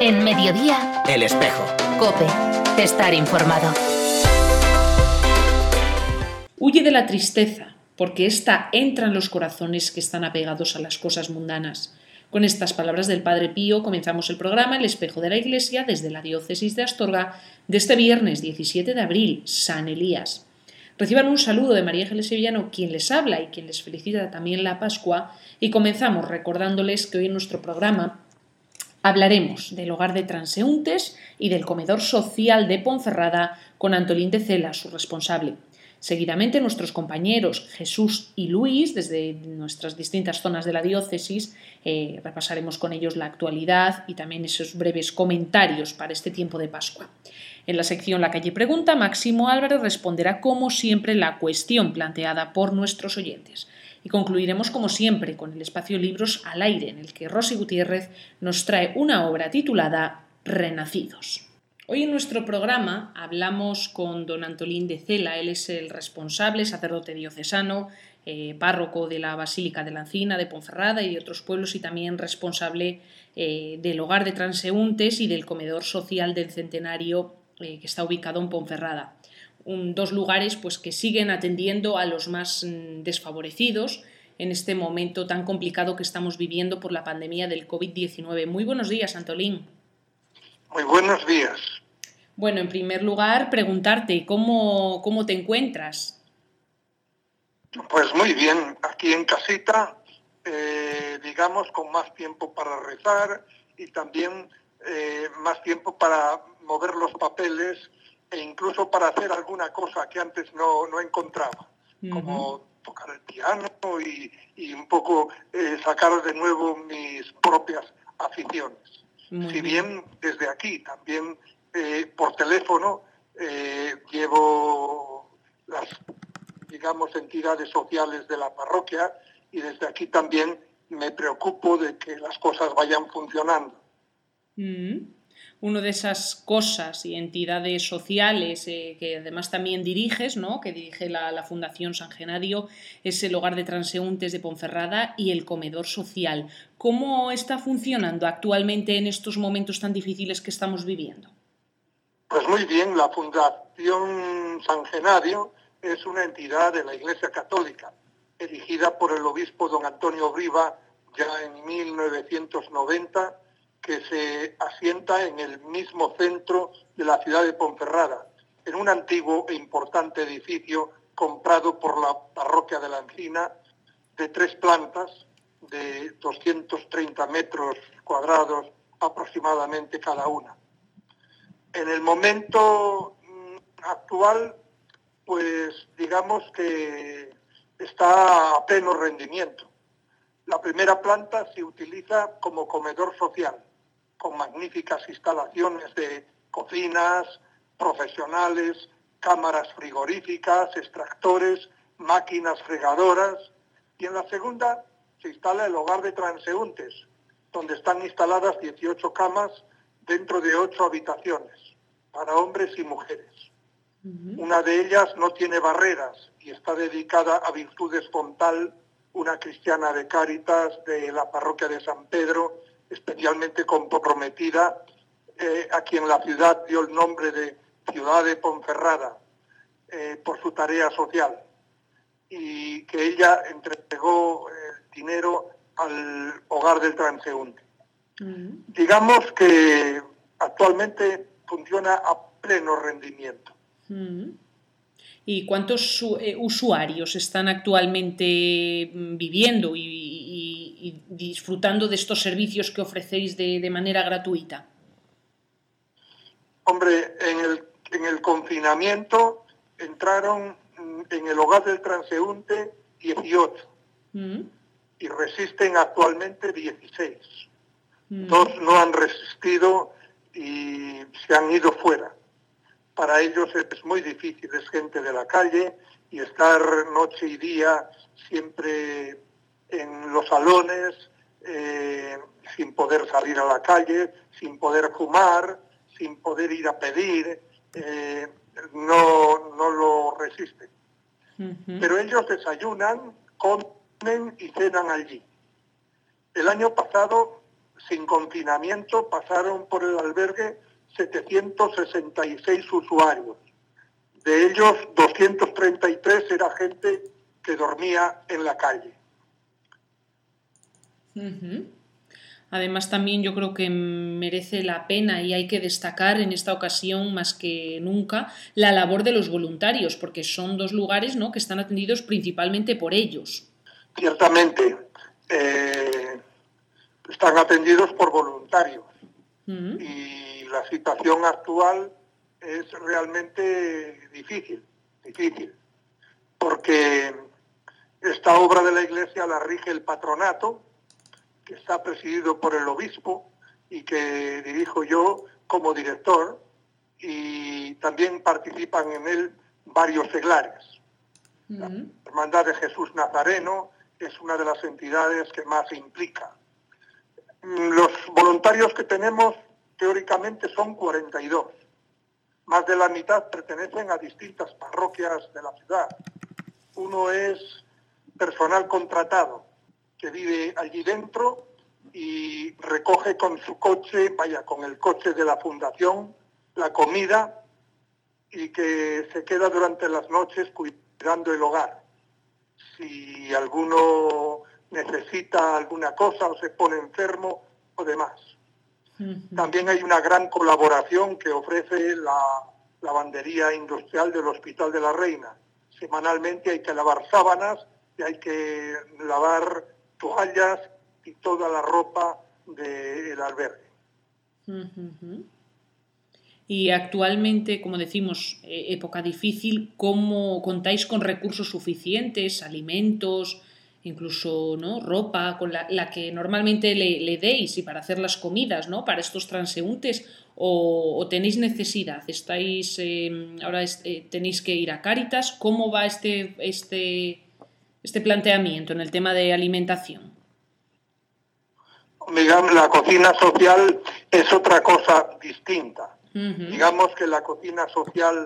En Mediodía, El Espejo. COPE. Estar informado. Huye de la tristeza, porque ésta entra en los corazones que están apegados a las cosas mundanas. Con estas palabras del Padre Pío comenzamos el programa El Espejo de la Iglesia desde la diócesis de Astorga de este viernes 17 de abril, San Elías. Reciban un saludo de María Ángeles Sevillano, quien les habla y quien les felicita también la Pascua, y comenzamos recordándoles que hoy en nuestro programa hablaremos del hogar de transeúntes y del comedor social de Ponferrada con Antolín de Cela, su responsable. Seguidamente nuestros compañeros Jesús y Luis, desde nuestras distintas zonas de la diócesis, repasaremos con ellos la actualidad y también esos breves comentarios para este tiempo de Pascua. En la sección La Calle Pregunta, Máximo Álvarez responderá como siempre la cuestión planteada por nuestros oyentes. Y concluiremos como siempre con el espacio Libros al Aire, en el que Rosy Gutiérrez nos trae una obra titulada Renacidos. Hoy en nuestro programa hablamos con don Antolín de Cela. Él es el responsable, sacerdote diocesano, párroco de la Basílica de la Encina, de Ponferrada y de otros pueblos, y también responsable del hogar de transeúntes y del comedor social del Centenario que está ubicado en Ponferrada. Dos lugares pues, que siguen atendiendo a los más desfavorecidos en este momento tan complicado que estamos viviendo por la pandemia del COVID-19. Muy buenos días, Antolín. Muy buenos días. Bueno, en primer lugar, preguntarte cómo te encuentras. Pues muy bien, aquí en casita, digamos, con más tiempo para rezar y también más tiempo para mover los papeles e incluso para hacer alguna cosa que antes no encontraba, como tocar el piano y un poco sacar de nuevo mis propias aficiones. Si bien desde aquí también por teléfono llevo las, digamos, entidades sociales de la parroquia y desde aquí también me preocupo de que las cosas vayan funcionando. Una de esas cosas y entidades sociales que además también diriges, ¿no? Que dirige la Fundación San Genadio, es el hogar de transeúntes de Ponferrada y el comedor social. ¿Cómo está funcionando actualmente en estos momentos tan difíciles que estamos viviendo? Pues muy bien, la Fundación San Genadio es una entidad de la Iglesia Católica, erigida por el obispo don Antonio Briva ya en 1990, que se asienta en el mismo centro de la ciudad de Ponferrada, en un antiguo e importante edificio comprado por la parroquia de la Encina, de 3 plantas, de 230 metros cuadrados aproximadamente cada una. En el momento actual, pues digamos que está a pleno rendimiento. La primera planta se utiliza como comedor social, con magníficas instalaciones de cocinas profesionales, cámaras frigoríficas, extractores, máquinas fregadoras. Y en la segunda se instala el hogar de transeúntes, donde están instaladas 18 camas dentro de 8 habitaciones, para hombres y mujeres. Una de ellas no tiene barreras y está dedicada a Virtudes Fontal, una cristiana de Cáritas de la parroquia de San Pedro, especialmente comprometida, a quien la ciudad dio el nombre de Ciudad de Ponferrada por su tarea social, y que ella entregó el dinero al hogar del transeúnte. Digamos que actualmente funciona a pleno rendimiento. ¿Y cuántos usuarios están actualmente viviendo y disfrutando de estos servicios que ofrecéis de manera gratuita? Hombre, en el confinamiento entraron en el hogar del transeúnte 18 y resisten actualmente 16. 2 no han resistido y se han ido fuera. Para ellos es muy difícil, es gente de la calle y estar noche y día siempre en los salones, sin poder salir a la calle, sin poder fumar, sin poder ir a pedir, no lo resisten. Pero ellos desayunan, comen y cenan allí. El año pasado sin confinamiento pasaron por el albergue 766 usuarios. De ellos, 233 era gente que dormía en la calle. Además, también yo creo que merece la pena y hay que destacar en esta ocasión más que nunca la labor de los voluntarios, porque son dos lugares, ¿no?, que están atendidos principalmente por ellos. Ciertamente, están atendidos por voluntarios y la situación actual es realmente difícil, porque esta obra de la Iglesia la rige el patronato, que está presidido por el obispo y que dirijo yo como director, y también participan en él varios seglares. La Hermandad de Jesús Nazareno es una de las entidades que más se implica. Los voluntarios que tenemos teóricamente son 42. Más de la mitad pertenecen a distintas parroquias de la ciudad. Uno es personal contratado, que vive allí dentro y recoge con su coche, con el coche de la fundación, la comida, y que se queda durante las noches cuidando el hogar. Si alguno necesita alguna cosa o se pone enfermo o demás. También hay una gran colaboración que ofrece la lavandería industrial del Hospital de la Reina. Semanalmente hay que lavar sábanas y hay que lavar toallas y toda la ropa del albergue. Y actualmente, como decimos, época difícil, ¿cómo contáis con recursos suficientes, alimentos, incluso, ¿no?, ropa, con la que normalmente le deis, y para hacer las comidas, ¿no?, para estos transeúntes, o tenéis necesidad? ¿Estáis ahora tenéis que ir a Cáritas? ¿Cómo va este planteamiento en el tema de alimentación? Digamos, la cocina social es otra cosa distinta. Digamos que la cocina social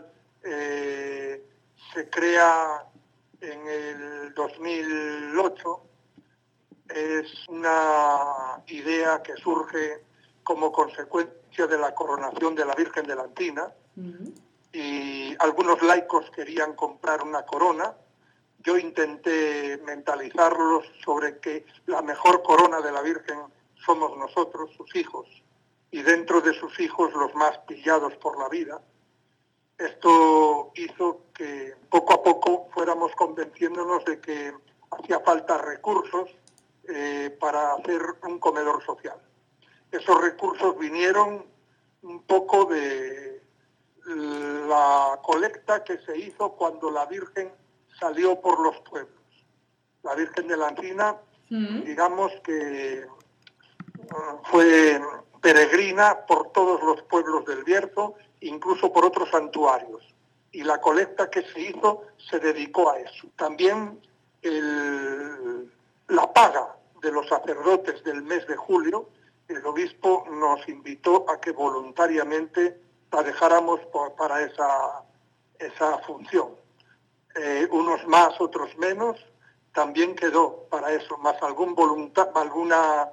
se crea en el 2008. Es una idea que surge como consecuencia de la coronación de la Virgen de la Encina, y algunos laicos querían comprar una corona. Yo intenté mentalizarlos sobre que la mejor corona de la Virgen somos nosotros, sus hijos, y dentro de sus hijos los más pillados por la vida. Esto hizo que poco a poco fuéramos convenciéndonos de que hacía falta recursos para hacer un comedor social. Esos recursos vinieron un poco de la colecta que se hizo cuando la Virgen salió por los pueblos. La Virgen de la Encina, digamos que fue peregrina por todos los pueblos del Bierzo, incluso por otros santuarios. Y la colecta que se hizo se dedicó a eso. También la paga de los sacerdotes del mes de julio, el obispo nos invitó a que voluntariamente la dejáramos para esa función. Unos más, otros menos, también quedó para eso, más alguna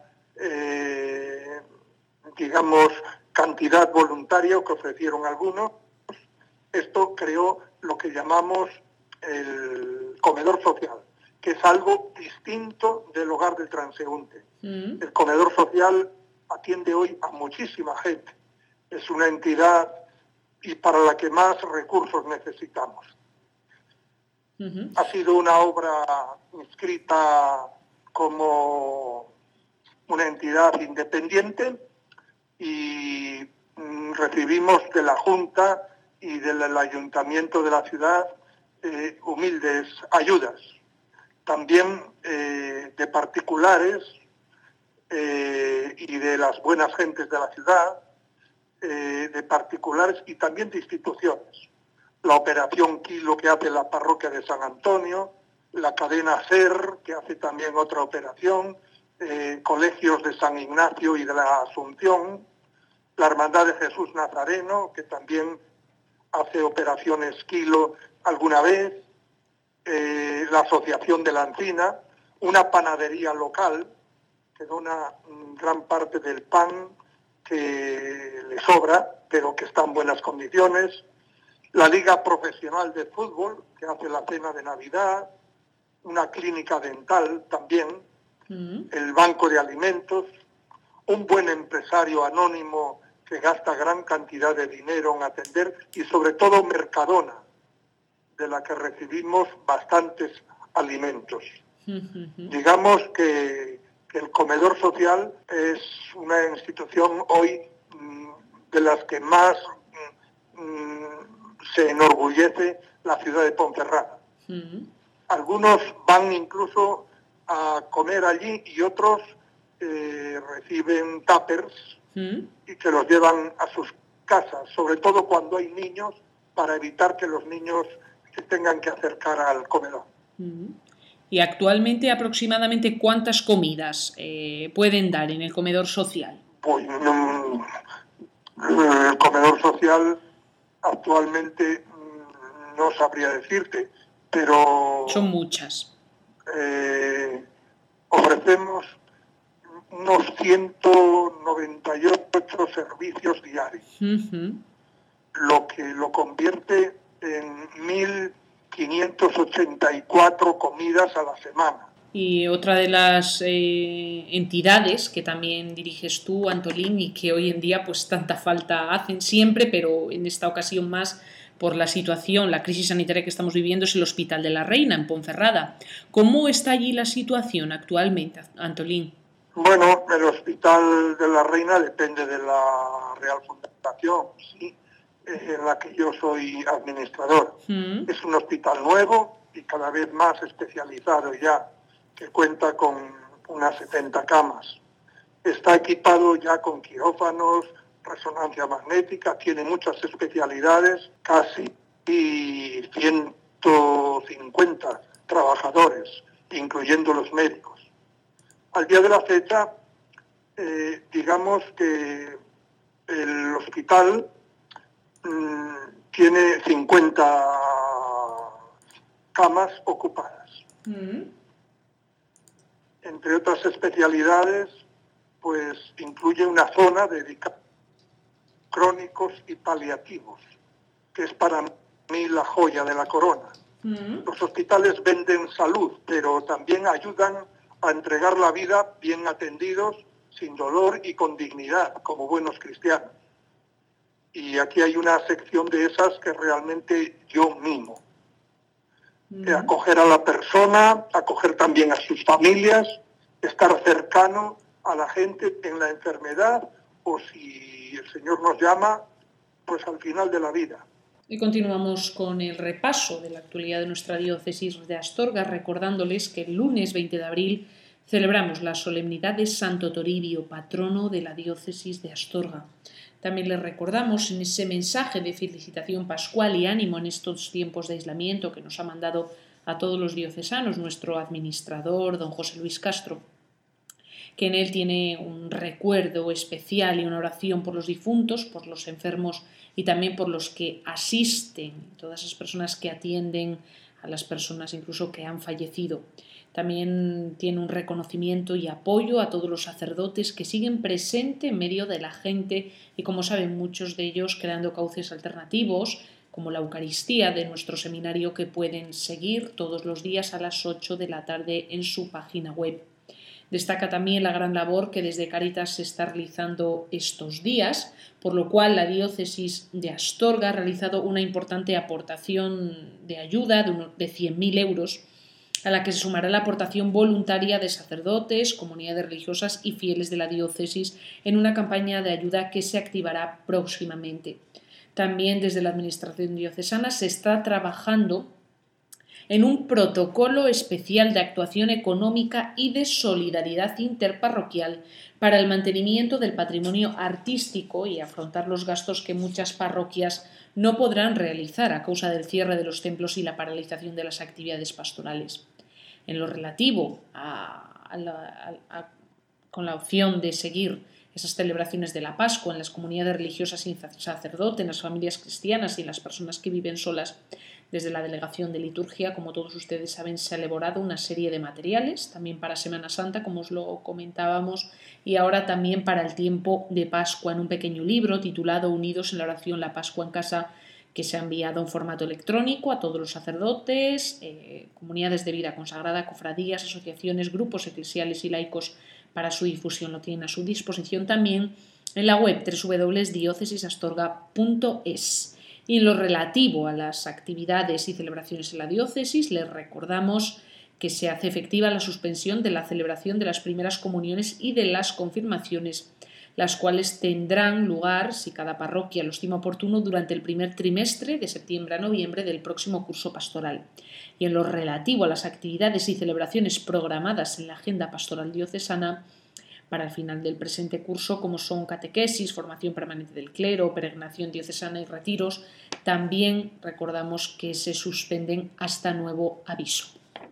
digamos, cantidad voluntaria que ofrecieron algunos. Esto creó lo que llamamos el comedor social, que es algo distinto del hogar del transeúnte. El comedor social atiende hoy a muchísima gente. Es una entidad y para la que más recursos necesitamos. Ha sido una obra inscrita como una entidad independiente y recibimos de la Junta y del Ayuntamiento de la ciudad humildes ayudas. También de particulares y de las buenas gentes de la ciudad, de particulares y también de instituciones. La Operación Kilo, que hace la parroquia de San Antonio, la cadena SER, que hace también otra operación, colegios de San Ignacio y de la Asunción, la Hermandad de Jesús Nazareno, que también hace operaciones Kilo alguna vez, la Asociación de la Encina, una panadería local que dona gran parte del pan que le sobra, pero que está en buenas condiciones. La Liga Profesional de Fútbol, que hace la cena de Navidad. Una clínica dental también. El Banco de Alimentos. Un buen empresario anónimo que gasta gran cantidad de dinero en atender, y sobre todo Mercadona, de la que recibimos bastantes alimentos. Digamos que el comedor social es una institución hoy de las que más se enorgullece la ciudad de Ponferrada. Algunos van incluso a comer allí y otros reciben tuppers y se los llevan a sus casas, sobre todo cuando hay niños, para evitar que los niños se tengan que acercar al comedor. Y actualmente, aproximadamente, ¿cuántas comidas pueden dar en el comedor social? Pues el comedor social actualmente no sabría decirte, pero... Son muchas. Ofrecemos unos 198 servicios diarios, lo que lo convierte en 1.584 comidas a la semana. Y otra de las entidades que también diriges tú, Antolín, y que hoy en día pues tanta falta hacen siempre, pero en esta ocasión más por la situación, la crisis sanitaria que estamos viviendo, es el Hospital de la Reina, en Ponferrada. ¿Cómo está allí la situación actualmente, Antolín? Bueno, el Hospital de la Reina depende de la Real Fundación, sí, en la que yo soy administrador. Es un hospital nuevo y cada vez más especializado ya, que cuenta con unas 70 camas. Está equipado ya con quirófanos, resonancia magnética, tiene muchas especialidades, casi 150 trabajadores, incluyendo los médicos. Al día de la fecha, digamos que el hospital tiene 50 camas ocupadas. Entre otras especialidades, pues incluye una zona dedicada a crónicos y paliativos, que es para mí la joya de la corona. Los hospitales venden salud, pero también ayudan a entregar la vida bien atendidos, sin dolor y con dignidad, como buenos cristianos. Y aquí hay una sección de esas que realmente yo mimo. Acoger a la persona, acoger también a sus familias, estar cercano a la gente en la enfermedad o, si el Señor nos llama, pues al final de la vida. Y continuamos con el repaso de la actualidad de nuestra diócesis de Astorga, recordándoles que el lunes 20 de abril celebramos la solemnidad de Santo Toribio, patrono de la diócesis de Astorga. También les recordamos en ese mensaje de felicitación pascual y ánimo en estos tiempos de aislamiento que nos ha mandado a todos los diocesanos nuestro administrador, don José Luis Castro, que en él tiene un recuerdo especial y una oración por los difuntos, por los enfermos y también por los que asisten, todas esas personas que atienden a las personas incluso que han fallecido. También tiene un reconocimiento y apoyo a todos los sacerdotes que siguen presentes en medio de la gente y, como saben muchos de ellos, creando cauces alternativos, como la Eucaristía de nuestro seminario, que pueden seguir todos los días a las 8 de la tarde en su página web. Destaca también la gran labor que desde Cáritas se está realizando estos días, por lo cual la diócesis de Astorga ha realizado una importante aportación de ayuda de 100.000 euros, a la que se sumará la aportación voluntaria de sacerdotes, comunidades religiosas y fieles de la diócesis en una campaña de ayuda que se activará próximamente. También desde la Administración diocesana se está trabajando en un protocolo especial de actuación económica y de solidaridad interparroquial para el mantenimiento del patrimonio artístico y afrontar los gastos que muchas parroquias no podrán realizar a causa del cierre de los templos y la paralización de las actividades pastorales. En lo relativo a con la opción de seguir esas celebraciones de la Pascua en las comunidades religiosas y sacerdotes, en las familias cristianas y en las personas que viven solas. Desde la Delegación de Liturgia, como todos ustedes saben, se ha elaborado una serie de materiales, también para Semana Santa, como os lo comentábamos, y ahora también para el tiempo de Pascua, en un pequeño libro titulado Unidos en la oración La Pascua en Casa, que se ha enviado en formato electrónico a todos los sacerdotes, comunidades de vida consagrada, cofradías, asociaciones, grupos eclesiales y laicos para su difusión. Lo tienen a su disposición también en la web www.diocesisastorga.es. Y en lo relativo a las actividades y celebraciones en la diócesis, les recordamos que se hace efectiva la suspensión de la celebración de las primeras comuniones y de las confirmaciones, las cuales tendrán lugar, si cada parroquia lo estima oportuno, durante el primer trimestre de septiembre a noviembre del próximo curso pastoral. Y en lo relativo a las actividades y celebraciones programadas en la agenda pastoral diocesana para el final del presente curso, como son catequesis, formación permanente del clero, peregrinación diocesana y retiros, también recordamos que se suspenden hasta nuevo aviso.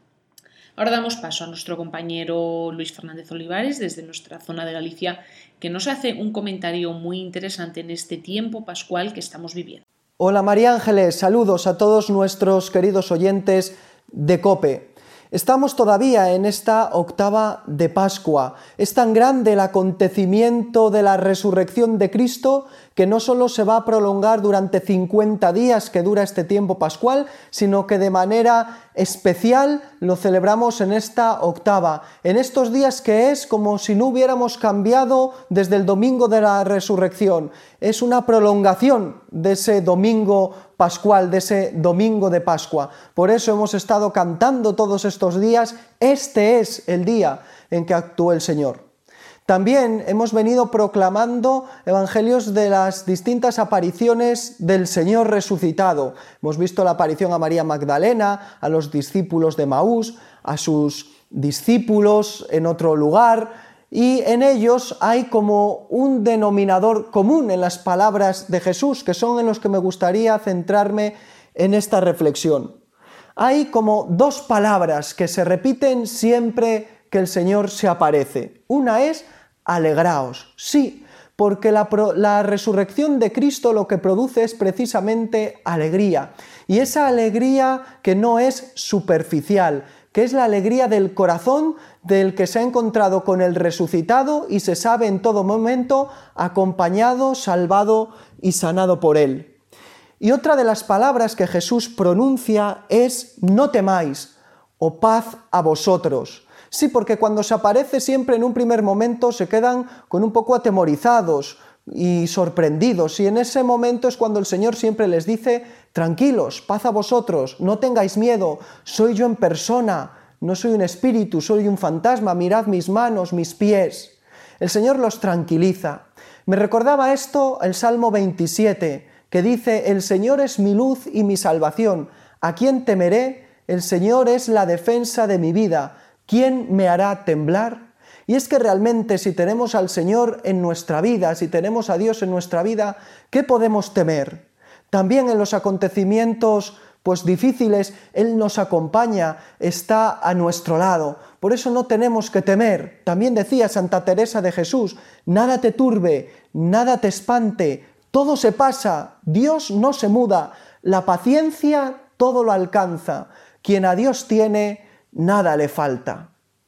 Ahora damos paso a nuestro compañero Luis Fernández Olivares desde nuestra zona de Galicia, que nos hace un comentario muy interesante en este tiempo pascual que estamos viviendo. Hola María Ángeles, saludos a todos nuestros queridos oyentes de COPE. Estamos todavía en esta octava de Pascua. Es tan grande el acontecimiento de la resurrección de Cristo que no solo se va a prolongar durante 50 días que dura este tiempo pascual, sino que de manera especial lo celebramos en esta octava, en estos días que es como si no hubiéramos cambiado desde el domingo de la resurrección. Es una prolongación de ese domingo pascual, de ese domingo de Pascua. Por eso hemos estado cantando todos estos días, este es el día en que actuó el Señor. También hemos venido proclamando evangelios de las distintas apariciones del Señor resucitado. Hemos visto la aparición a María Magdalena, a los discípulos de Maús, a sus discípulos en otro lugar, y en ellos hay como un denominador común en las palabras de Jesús, que son en los que me gustaría centrarme en esta reflexión. Hay como dos palabras que se repiten siempre que el Señor se aparece. Una es alegraos, sí, porque la resurrección de Cristo lo que produce es precisamente alegría, y esa alegría que no es superficial, que es la alegría del corazón del que se ha encontrado con el resucitado y se sabe en todo momento acompañado, salvado y sanado por él. Y otra de las palabras que Jesús pronuncia es no temáis, o paz a vosotros. Sí, porque cuando se aparece siempre en un primer momento se quedan con un poco atemorizados y sorprendidos, y en ese momento es cuando el Señor siempre les dice: tranquilos, paz a vosotros, no tengáis miedo, soy yo en persona, no soy un espíritu, soy un fantasma, mirad mis manos, mis pies. El Señor los tranquiliza. Me recordaba esto el Salmo 27, que dice: el Señor es mi luz y mi salvación, ¿a quién temeré? El Señor es la defensa de mi vida, ¿quién me hará temblar? Y es que realmente si tenemos al Señor en nuestra vida, si tenemos a Dios en nuestra vida, ¿qué podemos temer? También en los acontecimientos difíciles, Él nos acompaña, está a nuestro lado. Por eso no tenemos que temer. También decía Santa Teresa de Jesús: nada te turbe, nada te espante, todo se pasa, Dios no se muda, la paciencia todo lo alcanza, quien a Dios tiene, nada le falta.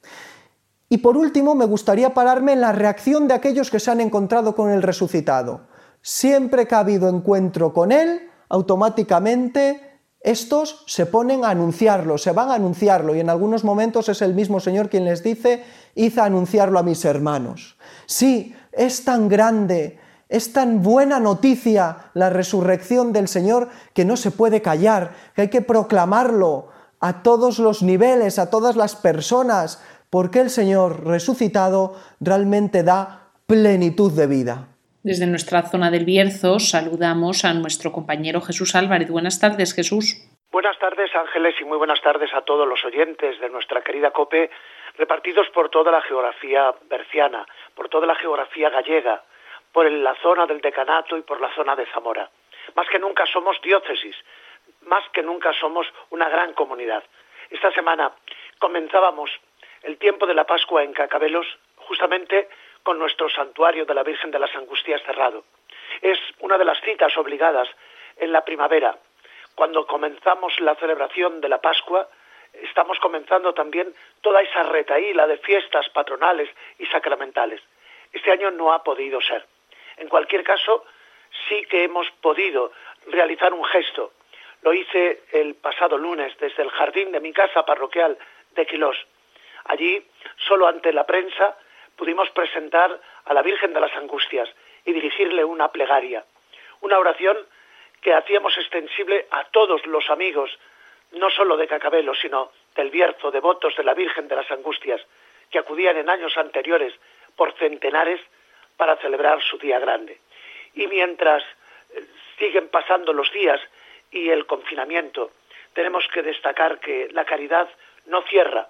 Y por último me gustaría pararme en la reacción de aquellos que se han encontrado con el resucitado. Siempre que ha habido encuentro con Él, automáticamente estos se ponen a anunciarlo, se van a anunciarlo, y en algunos momentos es el mismo Señor quien les dice: id a anunciarlo a mis hermanos. Sí, es tan grande, es tan buena noticia la resurrección del Señor que no se puede callar, que hay que proclamarlo a todos los niveles, a todas las personas, porque el Señor resucitado realmente da plenitud de vida. Desde nuestra zona del Bierzo saludamos a nuestro compañero Jesús Álvarez. Buenas tardes, Jesús. Buenas tardes, Ángeles, y muy buenas tardes a todos los oyentes de nuestra querida COPE, repartidos por toda la geografía berciana, por toda la geografía gallega, por la zona del Decanato y por la zona de Zamora. Más que nunca somos diócesis, más que nunca somos una gran comunidad. Esta semana comenzábamos el tiempo de la Pascua en Cacabelos, justamente con nuestro santuario de la Virgen de las Angustias cerrado. Es una de las citas obligadas en la primavera. Cuando comenzamos la celebración de la Pascua, estamos comenzando también toda esa retahíla de fiestas patronales y sacramentales. Este año no ha podido ser. En cualquier caso, sí que hemos podido realizar un gesto. Lo hice el pasado lunes desde el jardín de mi casa parroquial de Quilós. Allí, solo ante la prensa, pudimos presentar a la Virgen de las Angustias y dirigirle una plegaria, una oración que hacíamos extensible a todos los amigos, no solo de Cacabelo, sino del Bierzo, devotos de la Virgen de las Angustias, que acudían en años anteriores por centenares para celebrar su día grande. Y mientras siguen pasando los días y el confinamiento, tenemos que destacar que la caridad no cierra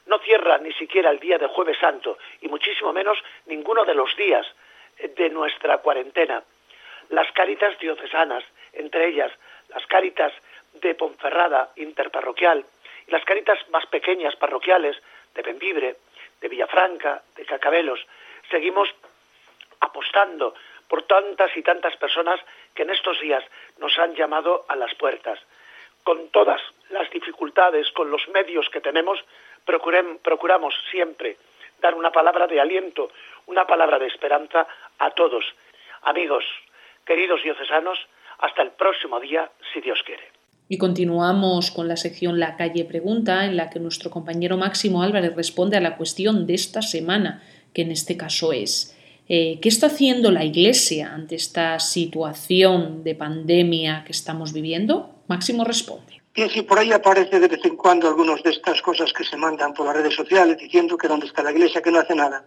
ni siquiera el día de Jueves Santo, y muchísimo menos ninguno de los días de nuestra cuarentena. Las Cáritas diocesanas, entre ellas las Cáritas de Ponferrada interparroquial y las Cáritas más pequeñas parroquiales de Bembibre, de Villafranca, de Cacabelos, seguimos apostando por tantas y tantas personas que en estos días nos han llamado a las puertas. Con todas las dificultades, con los medios que tenemos, procuramos siempre dar una palabra de aliento, una palabra de esperanza a todos. Amigos, queridos diocesanos, hasta el próximo día, si Dios quiere. Y continuamos con la sección La Calle Pregunta, en la que nuestro compañero Máximo Álvarez responde a la cuestión de esta semana, que en este caso es ¿qué está haciendo la Iglesia ante esta situación de pandemia que estamos viviendo? Máximo responde. Y si por ahí aparece de vez en cuando algunas de estas cosas que se mandan por las redes sociales diciendo que dónde está la Iglesia, que no hace nada.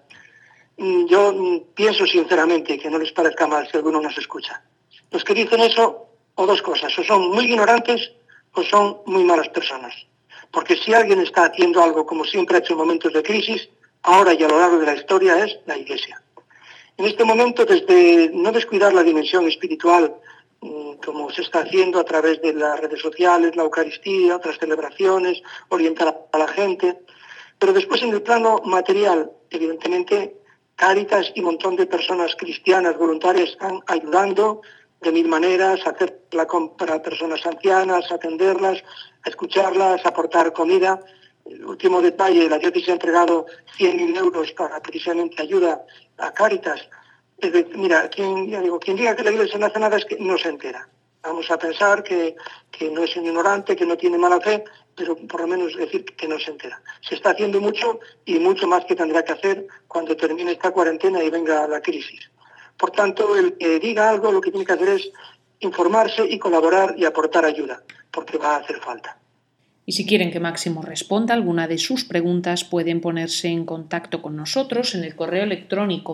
Yo pienso sinceramente que no les parezca mal si alguno nos escucha. Los que dicen eso, o dos cosas, o son muy ignorantes o son muy malas personas. Porque si alguien está haciendo algo como siempre ha hecho en momentos de crisis, ahora y a lo largo de la historia es la Iglesia. En este momento, desde no descuidar la dimensión espiritual, como se está haciendo a través de las redes sociales, la Eucaristía, otras celebraciones, orientar a la gente, pero después en el plano material, evidentemente, Cáritas y un montón de personas cristianas voluntarias están ayudando de mil maneras, a hacer la compra a personas ancianas, a atenderlas, a escucharlas, a aportar comida. El último detalle, la diócesis ha entregado 100.000 euros para precisamente ayuda a Cáritas. Mira, quien diga que la Iglesia no hace nada es que no se entera. Vamos a pensar que no es un ignorante, que no tiene mala fe, pero por lo menos decir que no se entera. Se está haciendo mucho y mucho más que tendrá que hacer cuando termine esta cuarentena y venga la crisis. Por tanto, el que diga algo lo que tiene que hacer es informarse y colaborar y aportar ayuda, porque va a hacer falta. Y si quieren que Máximo responda alguna de sus preguntas, pueden ponerse en contacto con nosotros en el correo electrónico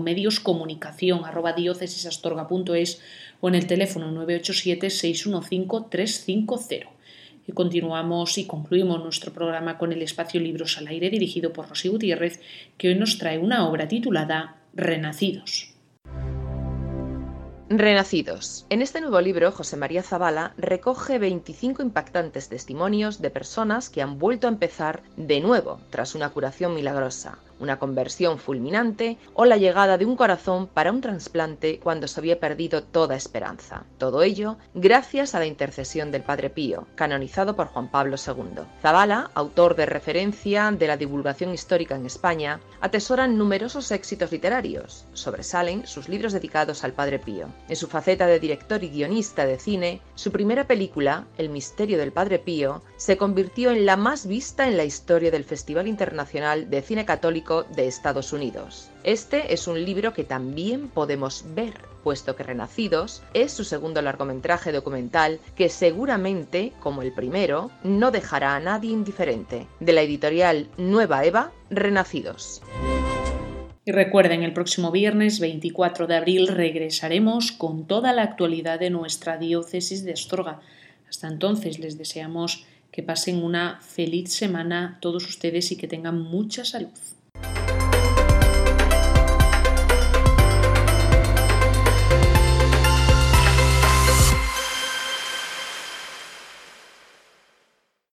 medioscomunicacion@diocesisastorga.es o en el teléfono 987-615-350. Y continuamos y concluimos nuestro programa con el espacio Libros al Aire dirigido por Rosy Gutiérrez, que hoy nos trae una obra titulada Renacidos. Renacidos. En este nuevo libro, José María Zabala recoge 25 impactantes testimonios de personas que han vuelto a empezar de nuevo tras una curación milagrosa, una conversión fulminante o la llegada de un corazón para un trasplante cuando se había perdido toda esperanza. Todo ello gracias a la intercesión del Padre Pío, canonizado por Juan Pablo II. Zabala, autor de referencia de la divulgación histórica en España, atesora numerosos éxitos literarios. Sobresalen sus libros dedicados al Padre Pío. En su faceta de director y guionista de cine, su primera película, El misterio del Padre Pío, se convirtió en la más vista en la historia del Festival Internacional de Cine Católico de Estados Unidos. Este es un libro que también podemos ver, puesto que Renacidos es su segundo largometraje documental que seguramente, como el primero, no dejará a nadie indiferente. De la editorial Nueva Eva, Renacidos. Y recuerden, el próximo viernes 24 de abril regresaremos con toda la actualidad de nuestra diócesis de Astorga. Hasta entonces les deseamos que pasen una feliz semana todos ustedes y que tengan mucha salud.